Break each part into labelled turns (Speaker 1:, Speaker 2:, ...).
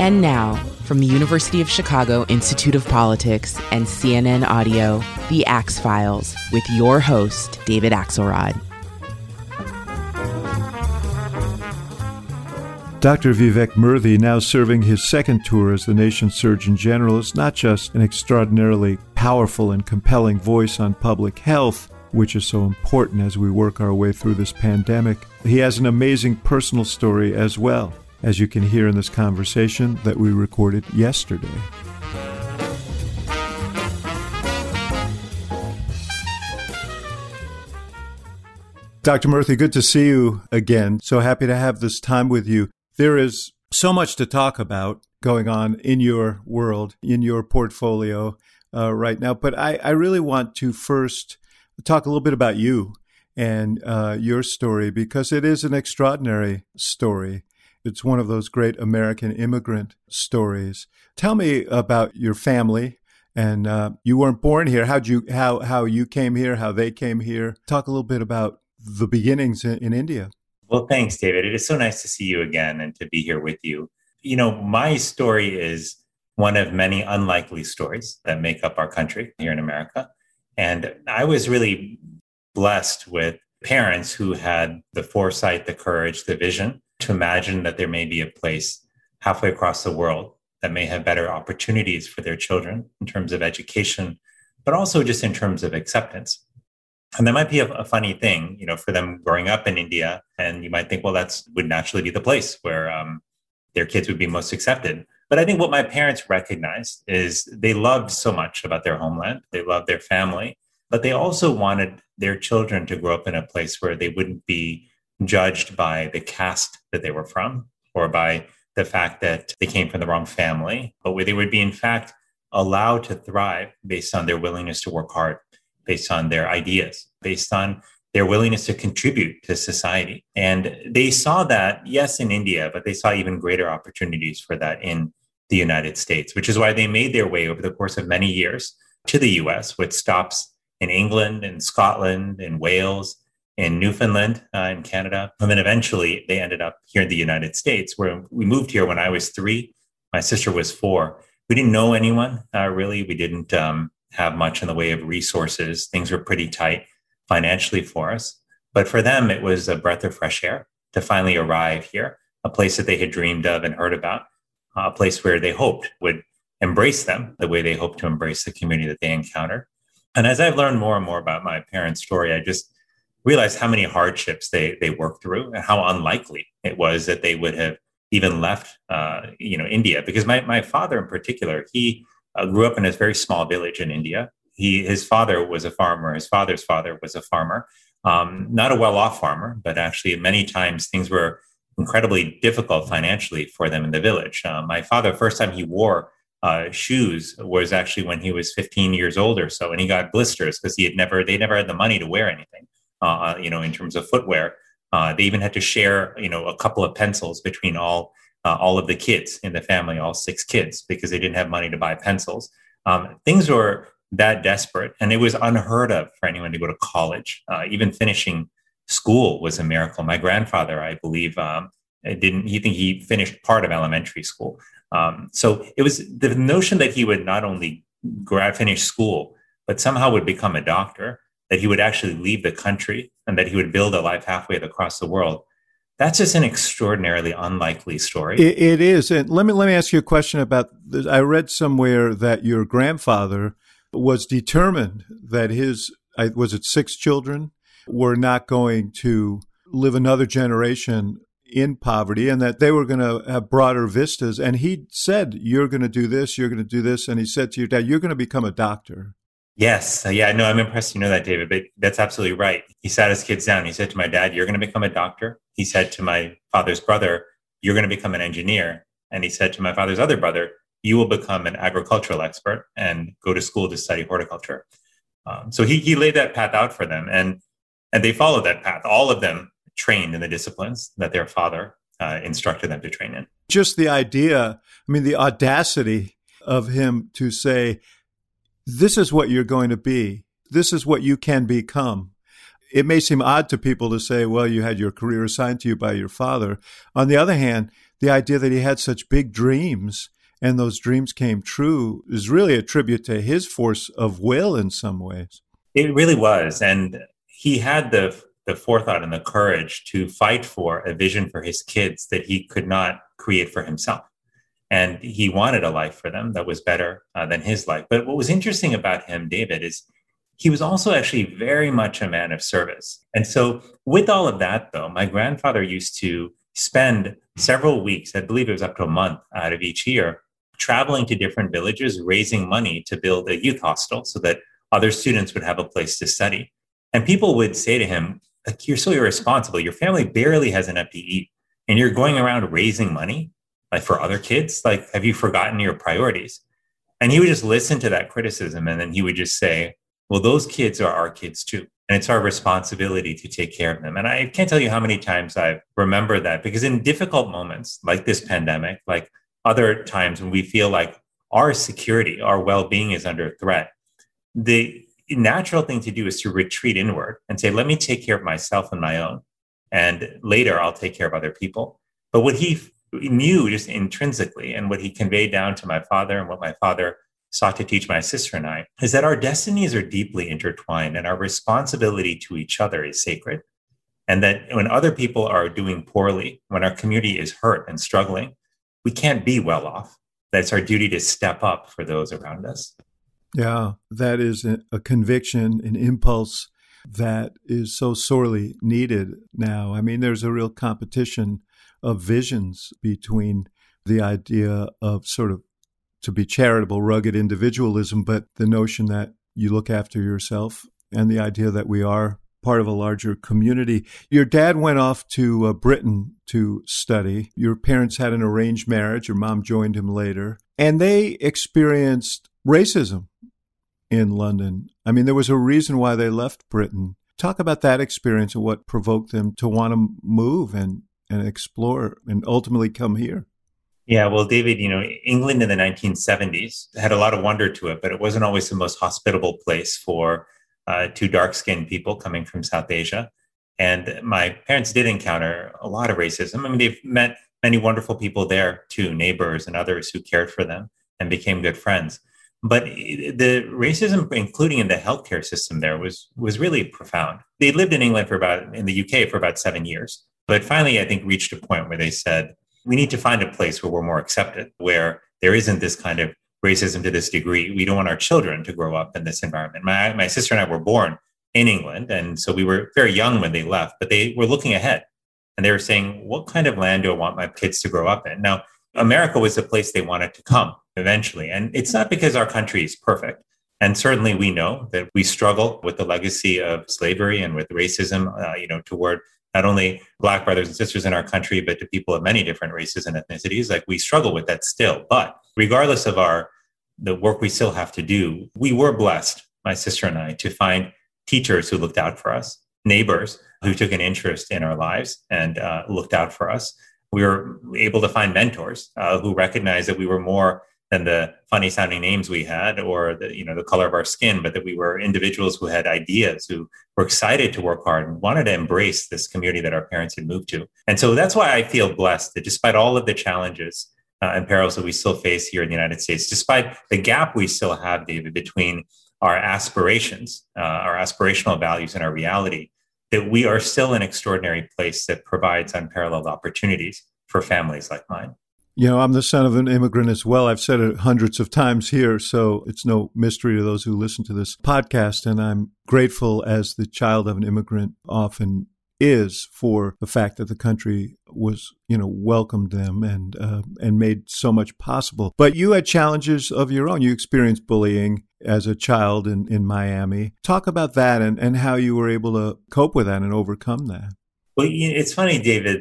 Speaker 1: And now, from the University of Chicago Institute of Politics and CNN Audio, The Axe Files, with your host, David Axelrod.
Speaker 2: Dr. Vivek Murthy, now serving his second tour as the nation's Surgeon General, is not just an extraordinarily powerful and compelling voice on public health, which is so important as we work our way through this pandemic. He has an amazing personal story as well, as you can hear in this conversation that we recorded yesterday. Dr. Murthy, good to see you again. So happy to have this time with you. There is so much to talk about going on in your world, in your portfolio right now. But I really want to first talk a little bit about you and your story, because it is an extraordinary story. It's one of those great American immigrant stories. Tell me about your family. And you weren't born here. How you came here, how they came here. Talk a little bit about the beginnings in India.
Speaker 3: Well, thanks, David. It is so nice to see you again and to be here with you. You know, my story is one of many unlikely stories that make up our country here in America. And I was really blessed with parents who had the foresight, the courage, the vision to imagine that there may be a place halfway across the world that may have better opportunities for their children in terms of education, but also just in terms of acceptance. And that might be a funny thing, you know, for them growing up in India. And you might think, well, would naturally be the place where their kids would be most accepted. But I think what my parents recognized is they loved so much about their homeland. They loved their family, but they also wanted their children to grow up in a place where they wouldn't be judged by the caste that they were from or by the fact that they came from the wrong family, but where they would be, in fact, allowed to thrive based on their willingness to work hard, based on their ideas, based on their willingness to contribute to society. And they saw that, yes, in India, but they saw even greater opportunities for that in the United States, which is why they made their way over the course of many years to the US, with stops in England and Scotland and Wales, in Newfoundland, in Canada. And then eventually they ended up here in the United States, where we moved here when I was 3. My sister was 4. We didn't know anyone, really. We didn't have much in the way of resources. Things were pretty tight financially for us. But for them, it was a breath of fresh air to finally arrive here, a place that they had dreamed of and heard about, a place where they hoped would embrace them the way they hoped to embrace the community that they encountered. And as I've learned more and more about my parents' story, I just realized how many hardships they worked through and how unlikely it was that they would have even left, India. Because my father in particular, he grew up in a very small village in India. His father was a farmer. His father's father was a farmer, not a well-off farmer, but actually many times things were incredibly difficult financially for them in the village. My father, first time he wore shoes was actually when he was 15 years old or so, and he got blisters because they never had the money to wear anything. In terms of footwear, they even had to share, a couple of pencils between all of the kids in the family, all 6 kids, because they didn't have money to buy pencils. Things were that desperate, and it was unheard of for anyone to go to college. Even finishing school was a miracle. My grandfather, I believe, he finished part of elementary school. So it was the notion that he would not only finish school, but somehow would become a doctor, that he would actually leave the country, and that he would build a life halfway across the world. That's just an extraordinarily unlikely story.
Speaker 2: It is. And let me ask you a question about this. I read somewhere that your grandfather was determined that his 6 children were not going to live another generation in poverty, and that they were going to have broader vistas. And he said, you're going to do this, you're going to do this. And he said to your dad, you're going to become a doctor.
Speaker 3: Yes. Yeah, no, I'm impressed you know that, David, but that's absolutely right. He sat his kids down. He said to my dad, you're going to become a doctor. He said to my father's brother, you're going to become an engineer. And he said to my father's other brother, you will become an agricultural expert and go to school to study horticulture. So he laid that path out for them, and they followed that path. All of them trained in the disciplines that their father instructed them to train in.
Speaker 2: Just the idea, the audacity of him to say, this is what you're going to be. This is what you can become. It may seem odd to people to say, well, you had your career assigned to you by your father. On the other hand, the idea that he had such big dreams and those dreams came true is really a tribute to his force of will in some ways.
Speaker 3: It really was. And he had the forethought and the courage to fight for a vision for his kids that he could not create for himself. And he wanted a life for them that was better than his life. But what was interesting about him, David, is he was also actually very much a man of service. And so with all of that, though, my grandfather used to spend several weeks, I believe it was up to a month out of each year, traveling to different villages, raising money to build a youth hostel so that other students would have a place to study. And people would say to him, like, you're so irresponsible. Your family barely has enough to eat. And you're going around raising money like for other kids. Like, have you forgotten your priorities? And he would just listen to that criticism. And then he would just say, well, those kids are our kids too. And it's our responsibility to take care of them. And I can't tell you how many times I've remembered that, because in difficult moments like this pandemic, like other times when we feel like our security, our well-being is under threat, the natural thing to do is to retreat inward and say, let me take care of myself and my own. And later I'll take care of other people. But what he knew just intrinsically, and what he conveyed down to my father and what my father sought to teach my sister and I, is that our destinies are deeply intertwined and our responsibility to each other is sacred. And that when other people are doing poorly, when our community is hurt and struggling, we can't be well off. That it's our duty to step up for those around us.
Speaker 2: Yeah, that is a conviction, an impulse that is so sorely needed now. I mean, there's a real competition of visions between the idea of sort of, to be charitable, rugged individualism, but the notion that you look after yourself and the idea that we are part of a larger community. Your dad went off to Britain to study. Your parents had an arranged marriage. Your mom joined him later. And they experienced racism in London. I mean, there was a reason why they left Britain. Talk about that experience and what provoked them to want to move and explore and ultimately come here.
Speaker 3: Yeah, well, David, England in the 1970s had a lot of wonder to it, but it wasn't always the most hospitable place for two dark-skinned people coming from South Asia. And my parents did encounter a lot of racism. I mean, they've met many wonderful people there too, neighbors and others who cared for them and became good friends. But the racism, including in the healthcare system there, was really profound. They lived in England in the UK for about 7 years, but finally, I think, reached a point where they said, we need to find a place where we're more accepted, where there isn't this kind of racism to this degree. We don't want our children to grow up in this environment. My sister and I were born in England, and so we were very young when they left, but they were looking ahead. And they were saying, what kind of land do I want my kids to grow up in? Now, America was the place they wanted to come eventually. And it's not because our country is perfect. And certainly we know that we struggle with the legacy of slavery and with racism, toward not only Black brothers and sisters in our country, but to people of many different races and ethnicities. Like, we struggle with that still. But regardless of the work we still have to do, we were blessed, my sister and I, to find teachers who looked out for us, neighbors who took an interest in our lives and looked out for us. We were able to find mentors who recognized that we were more than the funny sounding names we had or the color of our skin, but that we were individuals who had ideas, who were excited to work hard and wanted to embrace this community that our parents had moved to. And so that's why I feel blessed that despite all of the challenges and perils that we still face here in the United States, despite the gap we still have, David, between our aspirations, our aspirational values and our reality, that we are still an extraordinary place that provides unparalleled opportunities for families like mine.
Speaker 2: I'm the son of an immigrant as well. I've said it hundreds of times here, so it's no mystery to those who listen to this podcast. And I'm grateful, as the child of an immigrant often is, for the fact that the country was, welcomed them and made so much possible. But you had challenges of your own. You experienced bullying as a child in Miami. Talk about that and how you were able to cope with that and overcome that.
Speaker 3: Well, it's funny, David,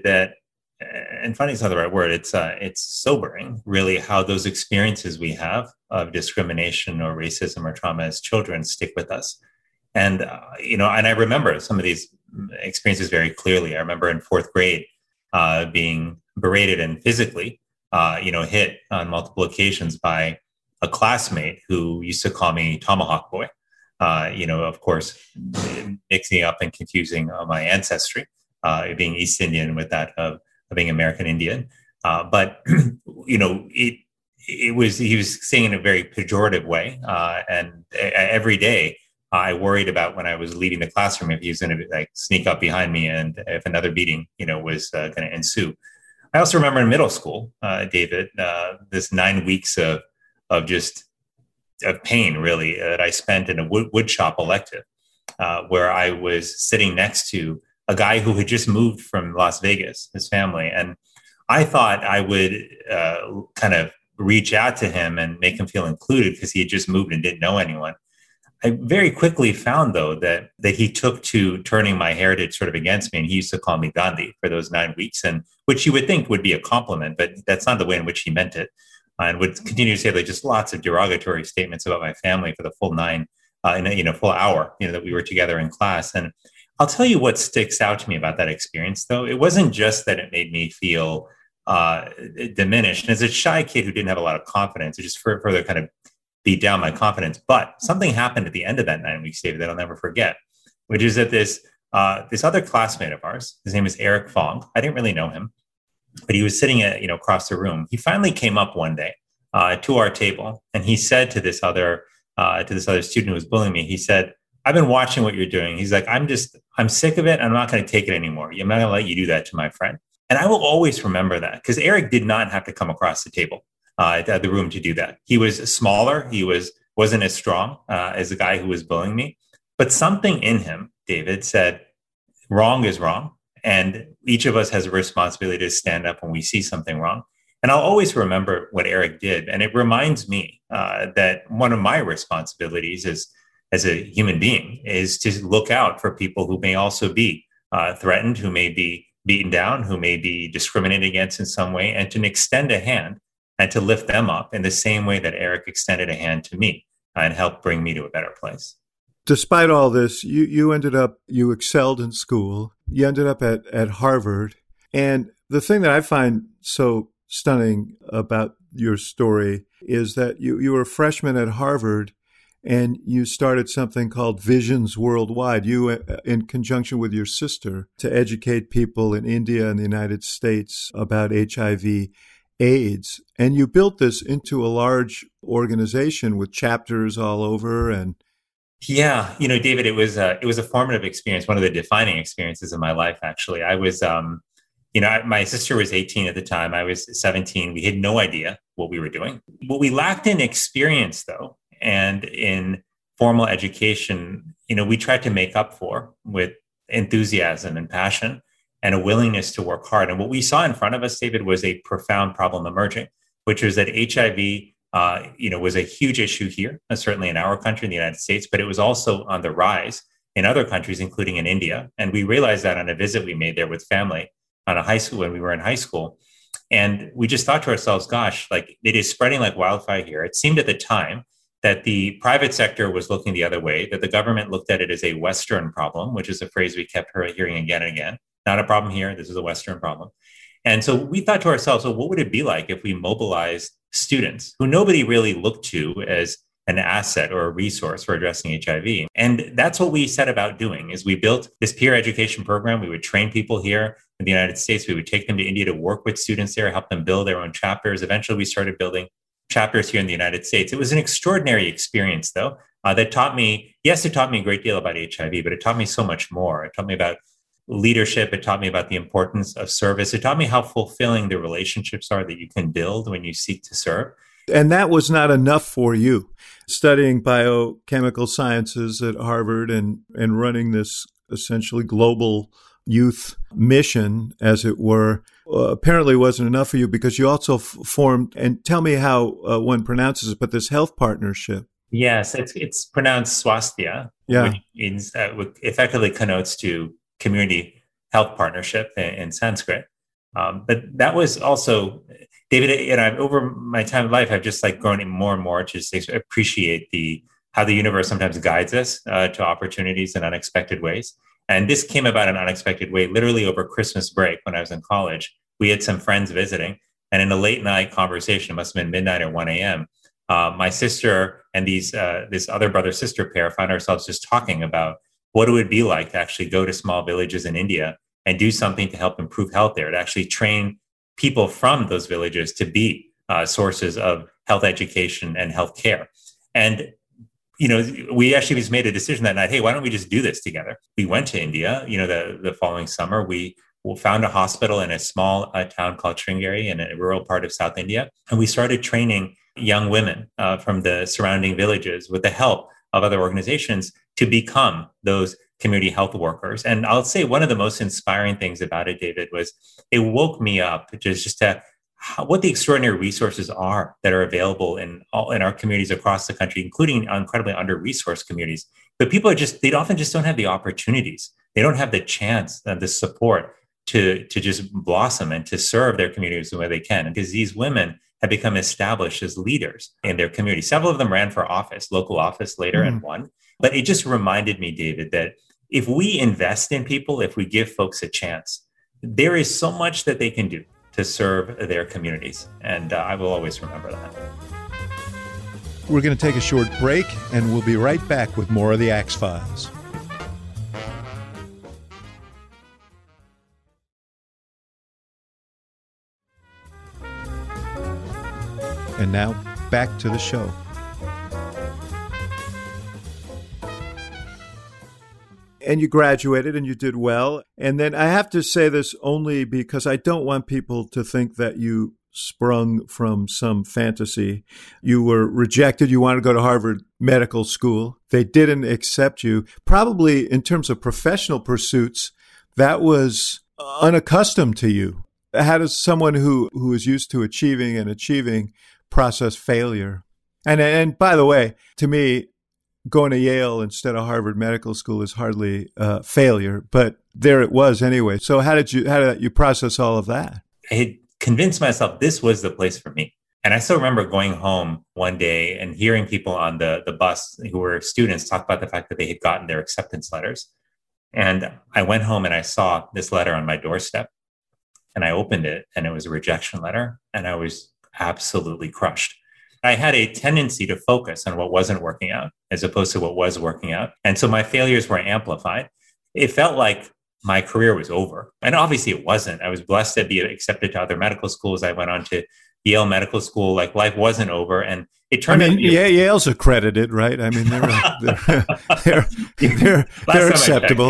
Speaker 3: and funny is not the right word. It's sobering, really, how those experiences we have of discrimination or racism or trauma as children stick with us. And, and I remember some of these experiences very clearly. I remember in fourth grade being berated and physically, hit on multiple occasions by a classmate who used to call me Tomahawk Boy, of course, mixing up and confusing my ancestry, being East Indian with that of being American Indian. But he was saying in a very pejorative way, and every day I worried about when I was leaving the classroom if he was going to like sneak up behind me and if another beating, was going to ensue. I also remember in middle school, David, this 9 weeks of pain, really, that I spent in a wood shop elective, where I was sitting next to a guy who had just moved from Las Vegas, his family. And I thought I would kind of reach out to him and make him feel included because he had just moved and didn't know anyone. I very quickly found, though, that he took to turning my heritage sort of against me. And he used to call me Gandhi for those 9 weeks, and which you would think would be a compliment, but that's not the way in which he meant it. And would continue to say like just lots of derogatory statements about my family for the full full hour, that we were together in class. And I'll tell you what sticks out to me about that experience, though. It wasn't just that it made me feel diminished. And as a shy kid who didn't have a lot of confidence, it just further kind of beat down my confidence. But something happened at the end of that 9 weeks, David, that I'll never forget, which is that this other classmate of ours, his name is Eric Fong. I didn't really know him, but he was sitting across the room. He finally came up one day to our table, and he said to this other student who was bullying me, he said, "I've been watching what you're doing." He's like, I'm sick of it. I'm not going to take it anymore. I'm not going to let you do that to my friend. And I will always remember that because Eric did not have to come across the table, the room to do that. He was smaller. He wasn't as strong as the guy who was bullying me. But something in him, David, said, wrong is wrong. And each of us has a responsibility to stand up when we see something wrong. And I'll always remember what Eric did. And it reminds me that one of my responsibilities as a human being is to look out for people who may also be threatened, who may be beaten down, who may be discriminated against in some way, and to extend a hand and to lift them up in the same way that Eric extended a hand to me and helped bring me to a better place.
Speaker 2: Despite all this, you excelled in school. You ended up at Harvard. And the thing that I find so stunning about your story is that you were a freshman at Harvard and you started something called Visions Worldwide, you in conjunction with your sister, to educate people in India and the United States about HIV/AIDS. And you built this into a large organization with chapters all over. And
Speaker 3: yeah, David, it was a formative experience, one of the defining experiences of my life, actually. I was, my sister was 18 at the time. I was 17. We had no idea what we were doing. What we lacked in experience, though, and in formal education, we tried to make up for with enthusiasm and passion and a willingness to work hard. And what we saw in front of us, David, was a profound problem emerging, which was that HIV, was a huge issue here, certainly in our country, in the United States, but it was also on the rise in other countries, including in India. And we realized that on a visit we made there with family on a high school when we were in high school. And we just thought to ourselves, gosh, like it is spreading like wildfire here. It seemed at the time that the private sector was looking the other way, that the government looked at it as a Western problem, which is a phrase we kept hearing again and again. Not a problem here. This is a Western problem. And so we thought to ourselves, well, what would it be like if we mobilized students who nobody really looked to as an asset or a resource for addressing HIV? And that's what we set about doing, is we built this peer education program. We would train people here in the United States. We would take them to India to work with students there, help them build their own chapters. Eventually, we started building chapters here in the United States. It was an extraordinary experience, though, that taught me, it taught me a great deal about HIV, but it taught me so much more. It taught me about leadership. It taught me about the importance of service. It taught me how fulfilling the relationships are that you can build when you seek to serve.
Speaker 2: And that was not enough for you, studying biochemical sciences at Harvard and running this essentially global youth mission, as it were, apparently wasn't enough for you, because you also formed, and tell me how one pronounces it, but this health partnership.
Speaker 3: Yes, it's pronounced Swasthya, which effectively connotes to community health partnership in Sanskrit. But that was also, David, over my time of life, I've just grown more and more to just appreciate how the universe sometimes guides us to opportunities in unexpected ways. And this came about in an unexpected way, literally over Christmas break when I was in college. We had some friends visiting, and in a late night conversation, it must have been midnight or 1 a.m., my sister and this other brother-sister pair found ourselves just talking about what it would be like to actually go to small villages in India and do something to help improve health there, to actually train people from those villages to be sources of health education and health care. And we actually just made a decision that night, hey, why don't we just do this together? We went to India, the following summer. We found a hospital in a small town called Sringeri in a rural part of South India. And we started training young women from the surrounding villages with the help of other organizations to become those community health workers. And I'll say one of the most inspiring things about it, David, was it woke me up just to what the extraordinary resources are that are available in our communities across the country, including incredibly under-resourced communities. But people they often just don't have the opportunities. They don't have the chance, the support to just blossom and to serve their communities the way they can. Because these women have become established as leaders in their community. Several of them ran for office, local office later, and won. But it just reminded me, David, that if we invest in people, if we give folks a chance, there is so much that they can do to serve their communities. And I will always remember that.
Speaker 2: We're going to take a short break, and we'll be right back with more of the Axe Files. And now, back to the show. And you graduated and you did well. And then I have to say this only because I don't want people to think that you sprung from some fantasy. You were rejected. You wanted to go to Harvard Medical School. They didn't accept you. Probably in terms of professional pursuits, that was unaccustomed to you. How does someone who is used to achieving process failure? And by the way, to me, going to Yale instead of Harvard Medical School is hardly failure, but there it was anyway. So how did you process all of that?
Speaker 3: I had convinced myself this was the place for me. And I still remember going home one day and hearing people on the bus who were students talk about the fact that they had gotten their acceptance letters. And I went home and I saw this letter on my doorstep, and I opened it and it was a rejection letter, and I was absolutely crushed. I had a tendency to focus on what wasn't working out as opposed to what was working out. And so my failures were amplified. It felt like my career was over. And obviously it wasn't. I was blessed to be accepted to other medical schools. I went on to Yale Medical School. Like, life wasn't over. And it turned out to be...
Speaker 2: Yale's accredited, right? I mean, they're acceptable.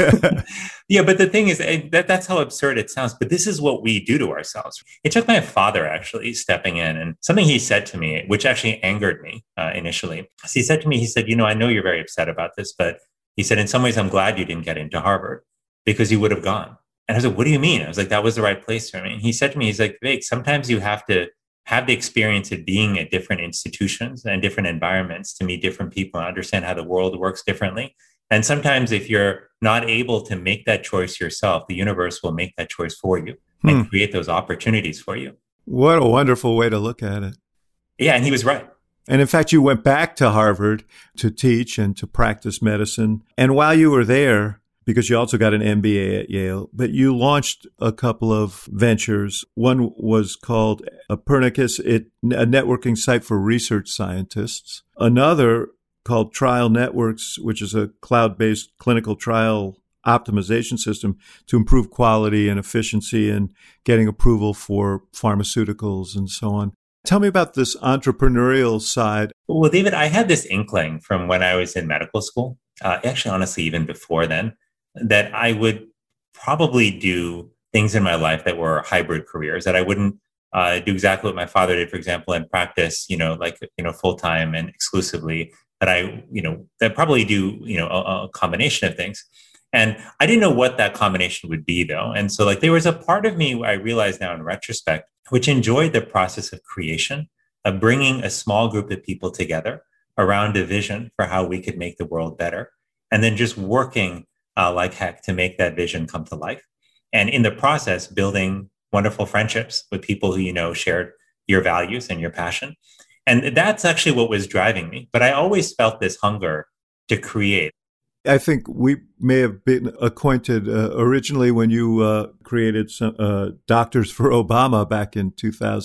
Speaker 3: Yeah, but the thing is, that's how absurd it sounds. But this is what we do to ourselves. It took my father actually stepping in, and something he said to me, which actually angered me initially. So he said to me, I know you're very upset about this, but he said, in some ways, I'm glad you didn't get into Harvard because you would have gone. And I was like, what do you mean? I was like, that was the right place for me. And he said to me, he's like, Vivek, sometimes you have to have the experience of being at different institutions and different environments to meet different people and understand how the world works differently. And sometimes if you're not able to make that choice yourself, the universe will make that choice for you and create those opportunities for you.
Speaker 2: What a wonderful way to look at it.
Speaker 3: Yeah, and he was right.
Speaker 2: And in fact, you went back to Harvard to teach and to practice medicine. And while you were there, because you also got an MBA at Yale, but you launched a couple of ventures. One was called Pernicus, a networking site for research scientists. Another called Trial Networks, which is a cloud-based clinical trial optimization system to improve quality and efficiency and getting approval for pharmaceuticals and so on. Tell me about this entrepreneurial side.
Speaker 3: Well, David, I had this inkling from when I was in medical school, actually, honestly, even before then, that I would probably do things in my life that were hybrid careers, that I wouldn't do exactly what my father did, for example, and practice, full-time and exclusively, that that probably do, a combination of things. And I didn't know what that combination would be, though. And so there was a part of me, I realize now in retrospect, which enjoyed the process of creation, of bringing a small group of people together around a vision for how we could make the world better, and then just working like heck to make that vision come to life. And in the process, building wonderful friendships with people who, shared your values and your passion. And that's actually what was driving me. But I always felt this hunger to create.
Speaker 2: I think we may have been acquainted originally when you created some Doctors for Obama back in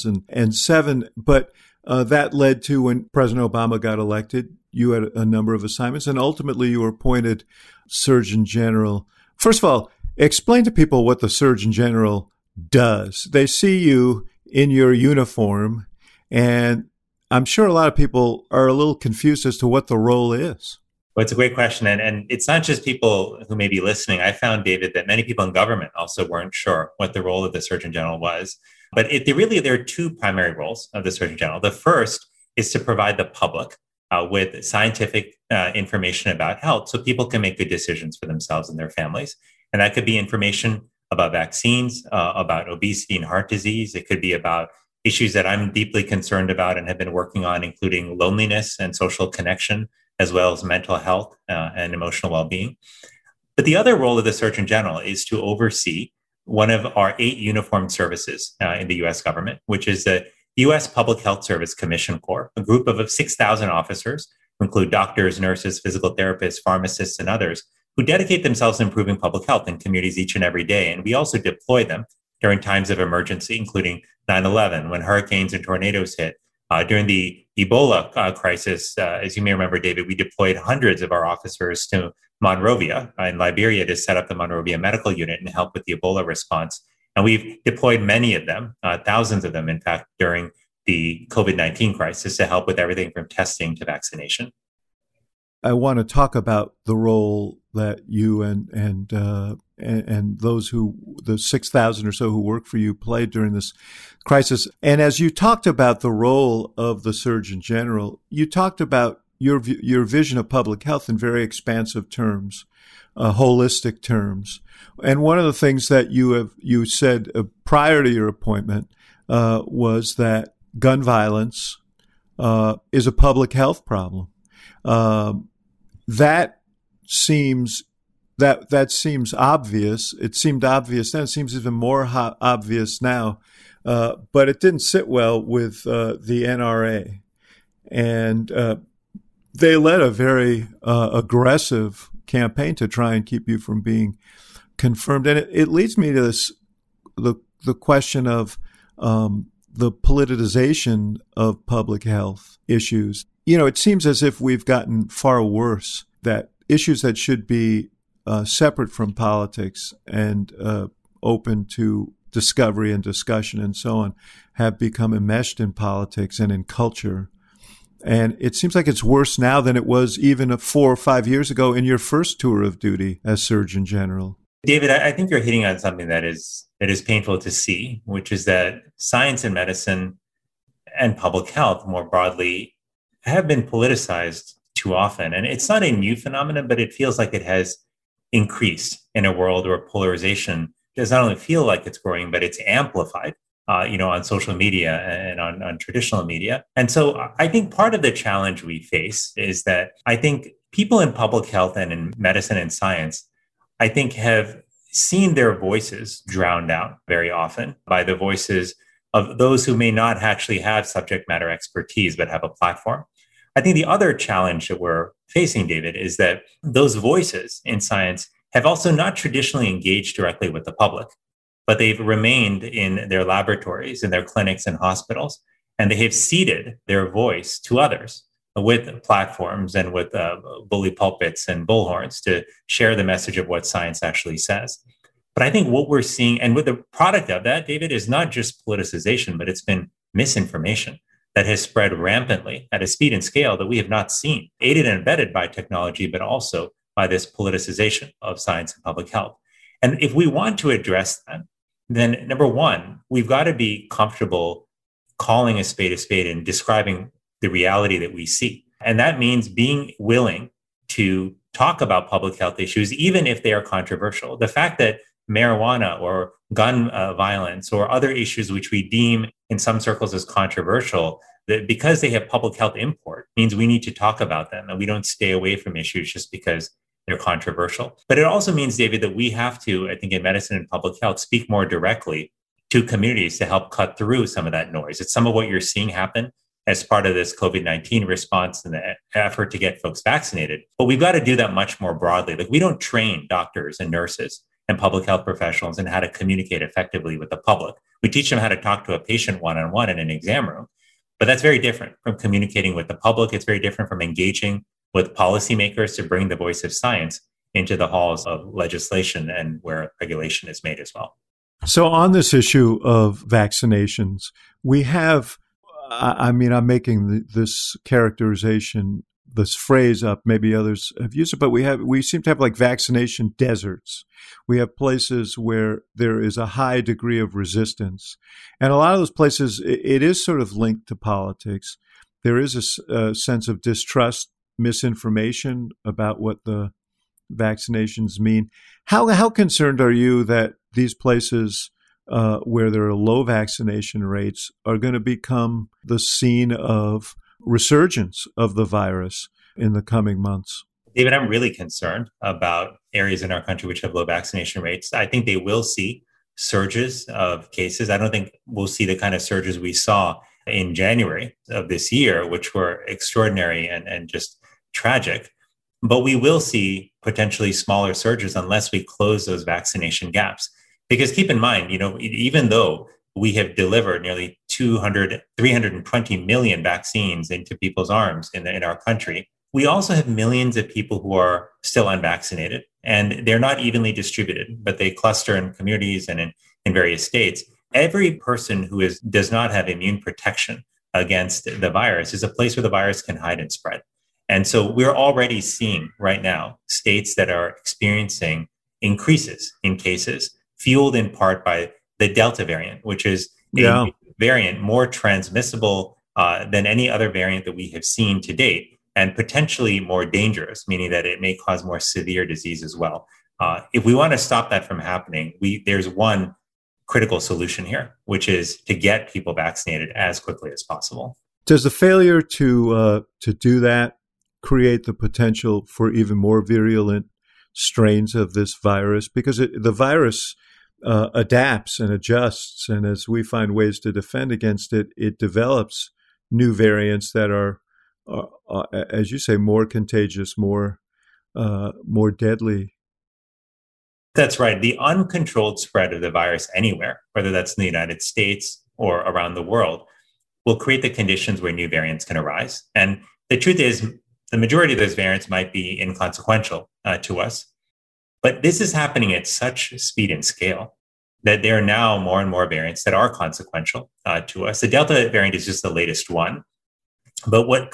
Speaker 2: 2007. But that led to when President Obama got elected, you had a number of assignments, and ultimately you were appointed Surgeon General. First of all, explain to people what the Surgeon General does. They see you in your uniform, and I'm sure a lot of people are a little confused as to what the role is.
Speaker 3: Well, it's a great question. And it's not just people who may be listening. I found, David, that many people in government also weren't sure what the role of the Surgeon General was. But there are two primary roles of the Surgeon General. The first is to provide the public with scientific information about health so people can make good decisions for themselves and their families. And that could be information about vaccines, about obesity and heart disease. It could be about issues that I'm deeply concerned about and have been working on, including loneliness and social connection, as well as mental health and emotional well-being. But the other role of the Surgeon General is to oversee one of our 8 uniformed services in the U.S. government, which is the U.S. Public Health Service Commission Corps, a group of 6,000 officers, who include doctors, nurses, physical therapists, pharmacists, and others, who dedicate themselves to improving public health in communities each and every day. And we also deploy them during times of emergency, including 9/11, when hurricanes and tornadoes hit. During the Ebola crisis, as you may remember, David, we deployed hundreds of our officers to Monrovia in Liberia to set up the Monrovia Medical Unit and help with the Ebola response. And we've deployed many of them, thousands of them, in fact, during the COVID-19 crisis to help with everything from testing to vaccination.
Speaker 2: I want to talk about the role that you and those the 6,000 or so who work for you played during this crisis. And as you talked about the role of the Surgeon General, you talked about your vision of public health in very expansive terms, holistic terms. And one of the things that you said prior to your appointment was that gun violence is a public health problem. That seems obvious. It seemed obvious then. It seems even more obvious now. But it didn't sit well with the NRA. And they led a very aggressive campaign to try and keep you from being confirmed. And it leads me to the question of the politicization of public health issues. It seems as if we've gotten far worse, that issues that should be separate from politics and open to discovery and discussion and so on have become enmeshed in politics and in culture. And it seems like it's worse now than it was even 4 or 5 years ago in your first tour of duty as Surgeon General.
Speaker 3: David, I think you're hitting on something that is painful to see, which is that science and medicine and public health more broadly have been politicized too often. And it's not a new phenomenon, but it feels like it has increased in a world where polarization does not only feel like it's growing, but it's amplified, on social media and on traditional media. And so I think part of the challenge we face is that I think people in public health and in medicine and science, I think, have seen their voices drowned out very often by the voices of those who may not actually have subject matter expertise, but have a platform. I think the other challenge that we're facing, David, is that those voices in science have also not traditionally engaged directly with the public, but they've remained in their laboratories, in their clinics and hospitals, and they have ceded their voice to others with platforms and with bully pulpits and bullhorns to share the message of what science actually says. But I think what we're seeing, and with the product of that, David, is not just politicization, but it's been misinformation that has spread rampantly at a speed and scale that we have not seen, aided and abetted by technology, but also by this politicization of science and public health. And if we want to address that, then number one, we've got to be comfortable calling a spade and describing the reality that we see. And that means being willing to talk about public health issues, even if they are controversial. The fact that marijuana or gun violence or other issues which we deem in some circles as controversial, that because they have public health import means we need to talk about them and we don't stay away from issues just because they're controversial. But it also means, David, that we have to, I think, in medicine and public health, speak more directly to communities to help cut through some of that noise. It's some of what you're seeing happen as part of this COVID-19 response and the effort to get folks vaccinated. But we've got to do that much more broadly. Like, we don't train doctors and nurses and public health professionals in how to communicate effectively with the public. We teach them how to talk to a patient one-on-one in an exam room. But that's very different from communicating with the public. It's very different from engaging with policymakers to bring the voice of science into the halls of legislation and where regulation is made as well.
Speaker 2: So on this issue of vaccinations, we have, I'm making this characterization, this phrase up, maybe others have used it, but we seem to have like vaccination deserts. We have places where there is a high degree of resistance. And a lot of those places, it is sort of linked to politics. There is a sense of distrust, misinformation about what the vaccinations mean. How concerned are you that these places where there are low vaccination rates are going to become the scene of resurgence of the virus in the coming months?
Speaker 3: David, I'm really concerned about areas in our country which have low vaccination rates. I think they will see surges of cases. I don't think we'll see the kind of surges we saw in January of this year, which were extraordinary and just tragic. But we will see potentially smaller surges unless we close those vaccination gaps. Because keep in mind, even though we have delivered nearly 320 million vaccines into people's arms in our country, we also have millions of people who are still unvaccinated, and they're not evenly distributed, but they cluster in communities and in various states. Every person who does not have immune protection against the virus is a place where the virus can hide and spread. And so we're already seeing right now states that are experiencing increases in cases, fueled in part by the Delta variant, which is a variant more transmissible than any other variant that we have seen to date, and potentially more dangerous, meaning that it may cause more severe disease as well. If we want to stop that from happening, there's one critical solution here, which is to get people vaccinated as quickly as possible.
Speaker 2: Does the failure to do that create the potential for even more virulent strains of this virus? Because the virus adapts and adjusts, and as we find ways to defend against it, it develops new variants that are, as you say, more contagious, more deadly.
Speaker 3: That's right. The uncontrolled spread of the virus anywhere, whether that's in the United States or around the world, will create the conditions where new variants can arise. And the truth is, the majority of those variants might be inconsequential to us. But this is happening at such speed and scale that there are now more and more variants that are consequential to us. The Delta variant is just the latest one. But what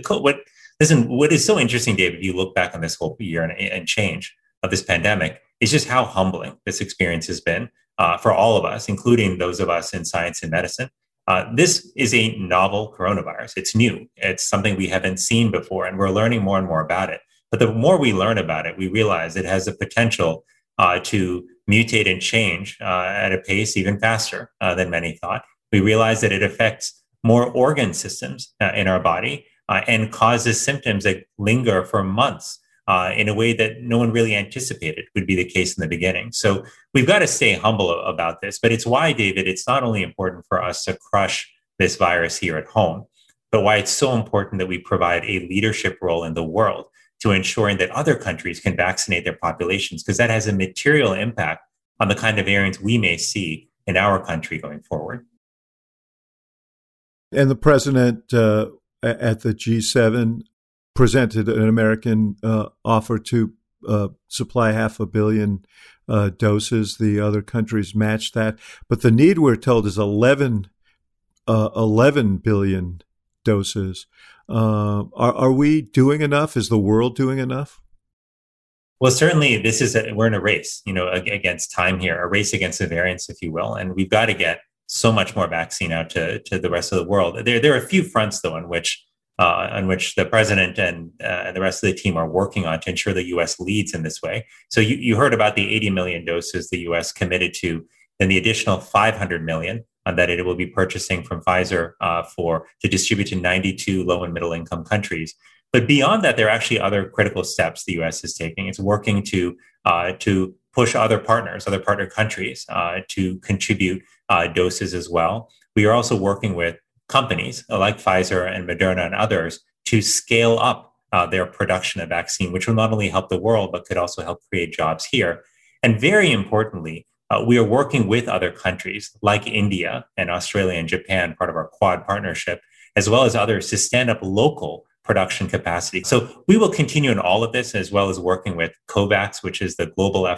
Speaker 3: is so interesting, David, if you look back on this whole year and change of this pandemic, is just how humbling this experience has been for all of us, including those of us in science and medicine. This is a novel coronavirus. It's new. It's something we haven't seen before, and we're learning more and more about it. But the more we learn about it, we realize it has the potential to mutate and change at a pace even faster than many thought. We realize that it affects more organ systems in our body and causes symptoms that linger for months in a way that no one really anticipated would be the case in the beginning. So we've got to stay humble about this. But it's why, David, it's not only important for us to crush this virus here at home, but why it's so important that we provide a leadership role in the world to ensuring that other countries can vaccinate their populations, because that has a material impact on the kind of variants we may see in our country going forward.
Speaker 2: And the president at the G7 presented an American offer to supply 500 million doses. The other countries matched that. But the need, we're told, is 11 billion doses. Are we doing enough? Is the world doing enough?
Speaker 3: Well, certainly we're in a race, against time here, a race against the variants, if you will. And we've got to get so much more vaccine out to the rest of the world. There are a few fronts, though, on which the president and the rest of the team are working on to ensure the U.S. leads in this way. So you heard about the 80 million doses the U.S. committed to, and the additional 500 million that it will be purchasing from Pfizer to distribute to 92 low and middle income countries. But beyond that, there are actually other critical steps the U.S. is taking. It's working to push other partner countries to contribute doses as well. We are also working with companies like Pfizer and Moderna and others to scale up their production of vaccine, which will not only help the world, but could also help create jobs here. And very importantly, we are working with other countries like India and Australia and Japan, part of our Quad partnership, as well as others to stand up local production capacity. So we will continue in all of this, as well as working with COVAX, which is the global effort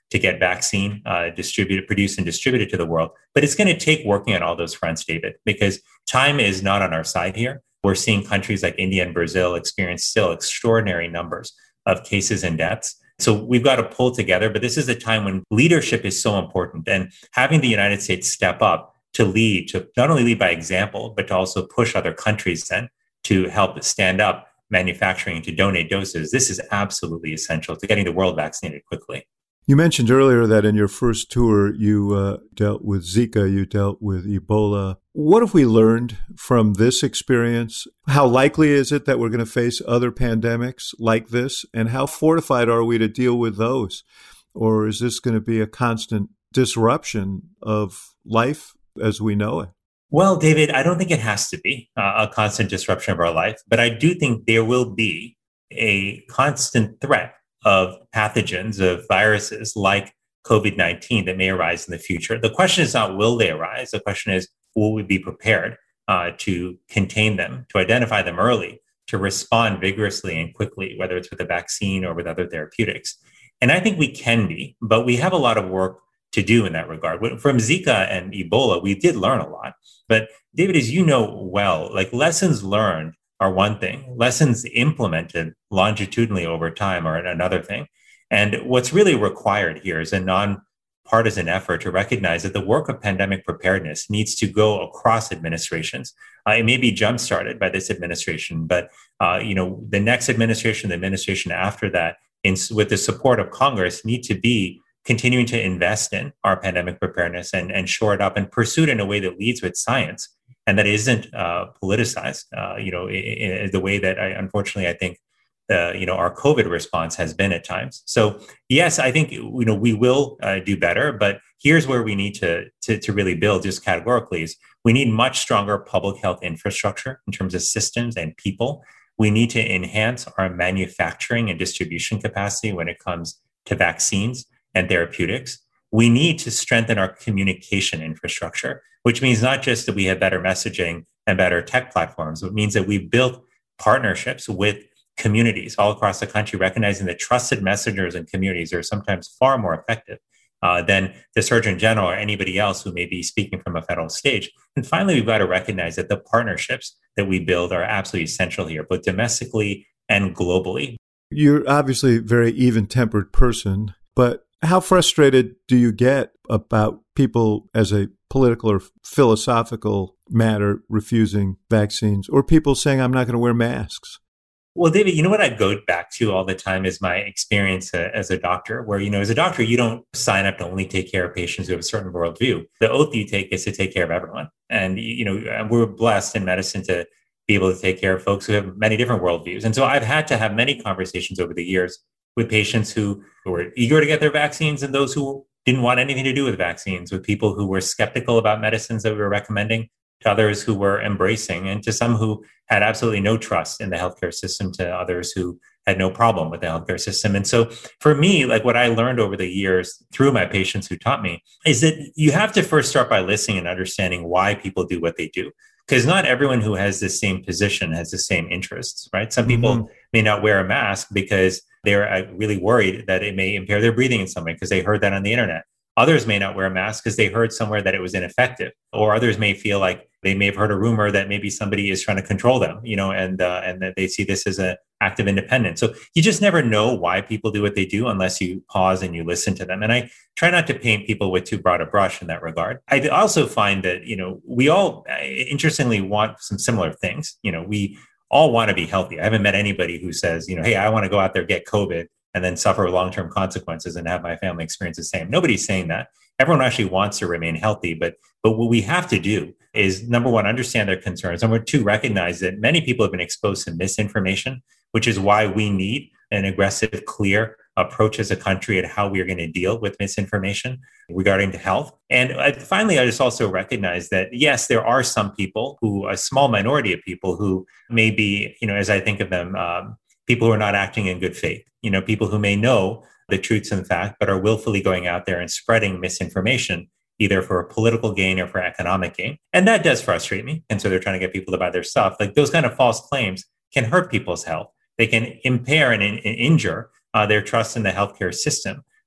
Speaker 3: to get vaccine produced and distributed to the world. But it's going to take working on all those fronts, David, because time is not on our side here. We're seeing countries like India and Brazil experience still extraordinary numbers of cases and deaths. So we've got to pull together, but this is a time when leadership is so important, and having the United States step up to lead, to not only lead by example, but to also push other countries then to help stand up manufacturing, to donate doses. This is absolutely essential to getting the world vaccinated quickly.
Speaker 2: You mentioned earlier that in your first tour, you dealt with Zika, you dealt with Ebola. What have we learned from this experience? How likely is it that we're going to face other pandemics like this? And how fortified are we to deal with those? Or is this going to be a constant disruption of life as we know it?
Speaker 3: Well, David, I don't think it has to be a constant disruption of our life, but I do think there will be a constant threat of pathogens, of viruses like COVID-19 that may arise in the future. The question is not will they arise? The question is, will we be prepared to contain them, to identify them early, to respond vigorously and quickly, whether it's with a vaccine or with other therapeutics? And I think we can be, but we have a lot of work to do in that regard. From Zika and Ebola, we did learn a lot. But David, as you know well, like lessons learned are one thing. Lessons implemented longitudinally over time are another thing. And what's really required here is a nonpartisan effort to recognize that the work of pandemic preparedness needs to go across administrations. It may be jump-started by this administration, but the next administration, the administration after that, with the support of Congress, need to be continuing to invest in our pandemic preparedness and shore it up and pursue it in a way that leads with science and that isn't politicized, in the way that unfortunately I think our COVID response has been at times. So yes, I think we will do better, but here's where we need to really build just categorically is we need much stronger public health infrastructure in terms of systems and people. We need to enhance our manufacturing and distribution capacity when it comes to vaccines and therapeutics. We need to strengthen our communication infrastructure, which means not just that we have better messaging and better tech platforms, but it means that we've built partnerships with communities all across the country, recognizing that trusted messengers and communities are sometimes far more effective than the Surgeon General or anybody else who may be speaking from a federal stage. And finally, we've got to recognize that the partnerships that we build are absolutely essential here, both domestically and globally.
Speaker 2: You're obviously a very even-tempered person, but how frustrated do you get about people as a political or philosophical matter refusing vaccines, or people saying, I'm not going to wear masks?
Speaker 3: Well, David, you know what I go back to all the time is my experience as a doctor, where, as a doctor, you don't sign up to only take care of patients who have a certain worldview. The oath you take is to take care of everyone. And, we're blessed in medicine to be able to take care of folks who have many different worldviews. And so I've had to have many conversations over the years with patients who were eager to get their vaccines and those who didn't want anything to do with vaccines, with people who were skeptical about medicines that we were recommending, to others who were embracing, and to some who had absolutely no trust in the healthcare system, to others who had no problem with the healthcare system. And so for me, like what I learned over the years through my patients who taught me is that you have to first start by listening and understanding why people do what they do. Because not everyone who has the same position has the same interests, right? Some people may not wear a mask because they're really worried that it may impair their breathing in some way because they heard that on the internet. Others may not wear a mask because they heard somewhere that it was ineffective, or others may feel like they may have heard a rumor that maybe somebody is trying to control them, and that they see this as an act of independence. So you just never know why people do what they do unless you pause and you listen to them. And I try not to paint people with too broad a brush in that regard. I also find that, we all interestingly want some similar things. We all want to be healthy. I haven't met anybody who says, hey, I want to go out there, get COVID, and then suffer long-term consequences and have my family experience the same. Nobody's saying that. Everyone actually wants to remain healthy. But what we have to do is, number one, understand their concerns. Number two, recognize that many people have been exposed to misinformation, which is why we need an aggressive, clear approach as a country at how we are going to deal with misinformation regarding to health. And finally, I just also recognize that, yes, there are some people a small minority of people who may be, as I think of them, people who are not acting in good faith, people who may know the truths and fact, but are willfully going out there and spreading misinformation, either for political gain or for economic gain. And that does frustrate me. And so they're trying to get people to buy their stuff. Like those kind of false claims can hurt people's health. They can impair and injure their trust in the healthcare system.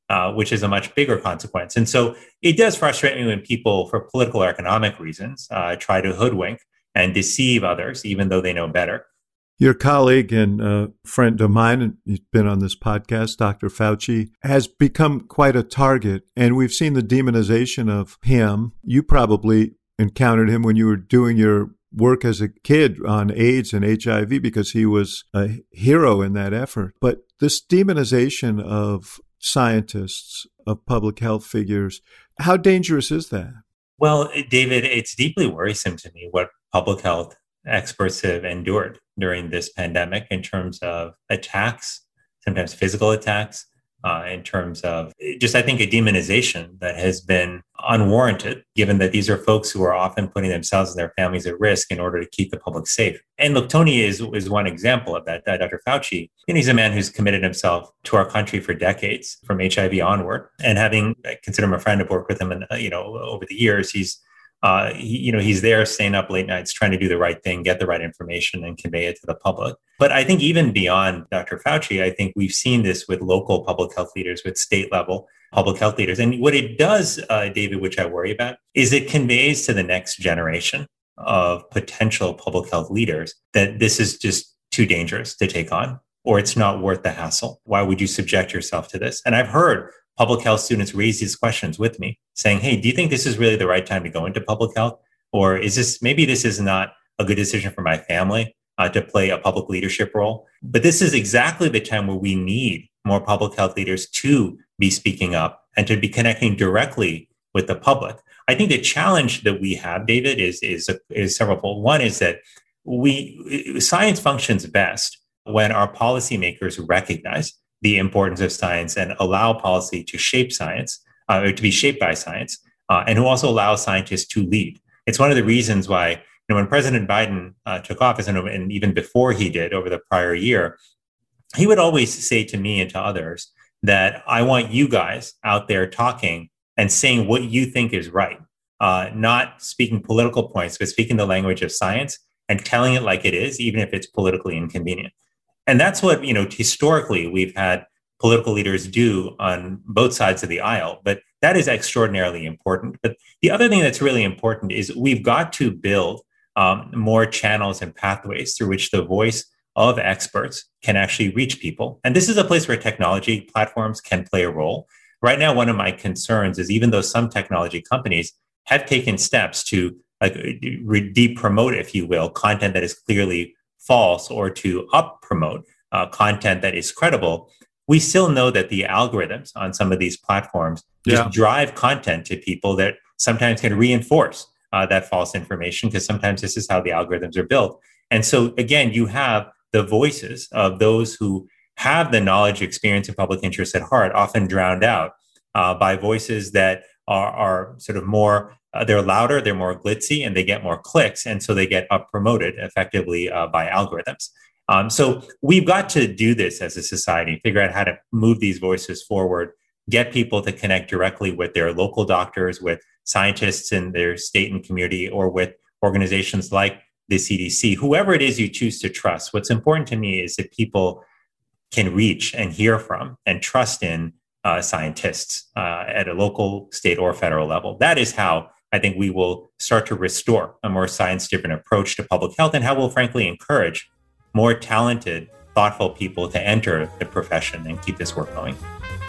Speaker 3: which is a much bigger consequence. And so it does frustrate me when people, for political or economic reasons, try to hoodwink and deceive others, even though they know better.
Speaker 2: Your colleague and friend of mine, and he's been on this podcast, Dr. Fauci, has become quite a target, and we've seen the demonization of him. You probably encountered him when you were doing your work as a kid on AIDS and HIV because he was a hero in that effort. But this demonization of scientists, of public health figures, how dangerous is that?
Speaker 3: Well, David, it's deeply worrisome to me what public health experts have endured during this pandemic in terms of attacks, sometimes physical attacks, in terms of just, I think, a demonization that has been unwarranted, given that these are folks who are often putting themselves and their families at risk in order to keep the public safe. And look, Tony is one example of that. Dr. Fauci, and he's a man who's committed himself to our country for decades, from HIV onward. And having, I consider him a friend, I've worked with him, and over the years, he's there staying up late nights, trying to do the right thing, get the right information and convey it to the public. But I think even beyond Dr. Fauci, I think we've seen this with local public health leaders, with state level public health leaders. And what it does, David, which I worry about, is it conveys to the next generation of potential public health leaders that this is just too dangerous to take on, or it's not worth the hassle. Why would you subject yourself to this? And I've heard public health students raise these questions with me, saying, hey, do you think this is really the right time to go into public health? Or maybe this is not a good decision for my family to play a public leadership role? But this is exactly the time where we need more public health leaders to be speaking up and to be connecting directly with the public. I think the challenge that we have, David, is severalfold. One is that science functions best when our policymakers recognize the importance of science and allow policy to shape science, or to be shaped by science, and who also allow scientists to lead. It's one of the reasons why, when President Biden took office, and even before he did over the prior year, he would always say to me and to others that I want you guys out there talking and saying what you think is right, not speaking political points, but speaking the language of science and telling it like it is, even if it's politically inconvenient. And that's what, historically we've had political leaders do on both sides of the aisle. But that is extraordinarily important. But the other thing that's really important is we've got to build more channels and pathways through which the voice of experts can actually reach people. And this is a place where technology platforms can play a role. Right now, one of my concerns is, even though some technology companies have taken steps to de-promote, if you will, content that is clearly false, or to up-promote content that is credible, we still know that the algorithms on some of these platforms just drive content to people that sometimes can reinforce that false information, because sometimes this is how the algorithms are built. And so, again, you have the voices of those who have the knowledge, experience, and public interest at heart, often drowned out by voices that are sort of more, they're louder, they're more glitzy, and they get more clicks. And so they get up promoted effectively by algorithms. So we've got to do this as a society, figure out how to move these voices forward, get people to connect directly with their local doctors, with scientists in their state and community, or with organizations like the CDC, whoever it is you choose to trust. What's important to me is that people can reach and hear from and trust in scientists at a local, state, or federal level. That is how I think we will start to restore a more science-driven approach to public health, and how we'll frankly encourage more talented, thoughtful people to enter the profession and keep this work going.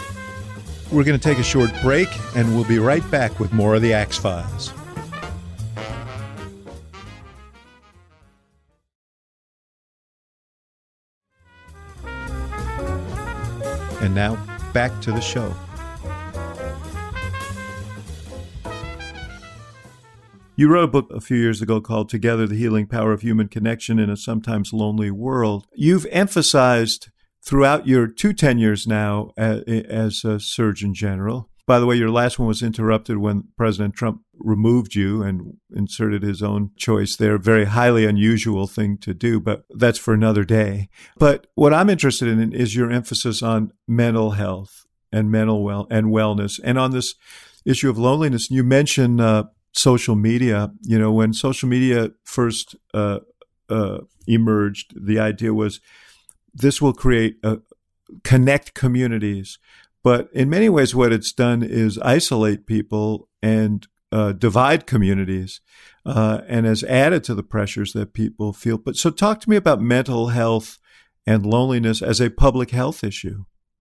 Speaker 2: We're going to take a short break, and we'll be right back with more of the Axe Files. And now, back to the show. You wrote a book a few years ago called Together, the Healing Power of Human Connection in a Sometimes Lonely World. You've emphasized throughout your 2 tenures now as a Surgeon General. By the way, your last one was interrupted when President Trump removed you and inserted his own choice there. Very highly unusual thing to do, but that's for another day. But what I'm interested in is your emphasis on mental health and wellness. And on this issue of loneliness, you mentioned social media. When social media first emerged, the idea was this will connect communities. But in many ways, what it's done is isolate people and divide communities, and has added to the pressures that people feel. But so talk to me about mental health and loneliness as a public health issue.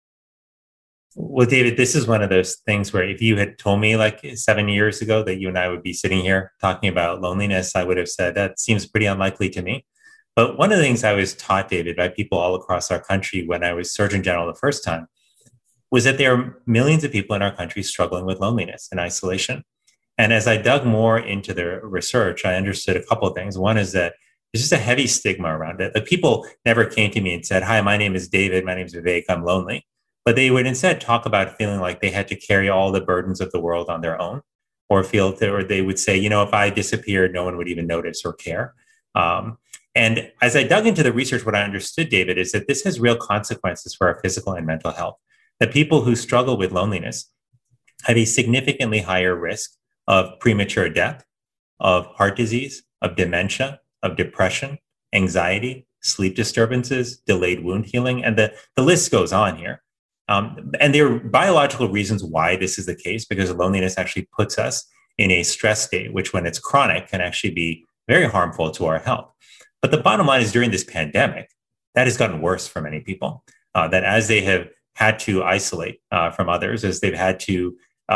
Speaker 3: Well, David, this is one of those things where if you had told me like 7 years ago that you and I would be sitting here talking about loneliness, I would have said that seems pretty unlikely to me. But one of the things I was taught, David, by people all across our country when I was Surgeon General the first time was that there are millions of people in our country struggling with loneliness and isolation. And as I dug more into the research, I understood a couple of things. One is that there's just a heavy stigma around it. The people never came to me and said, "Hi, my name is David. My name is Vivek. I'm lonely." But they would instead talk about feeling like they had to carry all the burdens of the world on their own, or or they would say, if I disappeared, no one would even notice or care. And as I dug into the research, what I understood, David, is that this has real consequences for our physical and mental health. That people who struggle with loneliness have a significantly higher risk of premature death, of heart disease, of dementia, of depression, anxiety, sleep disturbances, delayed wound healing, and the list goes on here. And there are biological reasons why this is the case, because loneliness actually puts us in a stress state, which when it's chronic can actually be very harmful to our health. But the bottom line is during this pandemic, that has gotten worse for many people, that as they have had to isolate from others, as they've had to